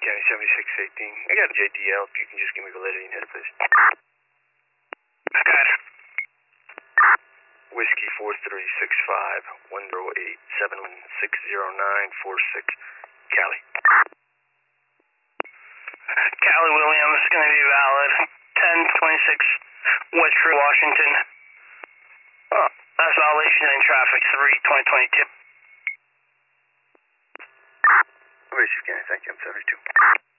County 7618. I got a JDL. If you can just give me validity and hit, please. Okay. Whiskey 4365 108716096 Cali. Cali Williams is going to be valid. 1026 Western Washington. That's violation in traffic 3/2022. Chief County, thank you. I'm 72.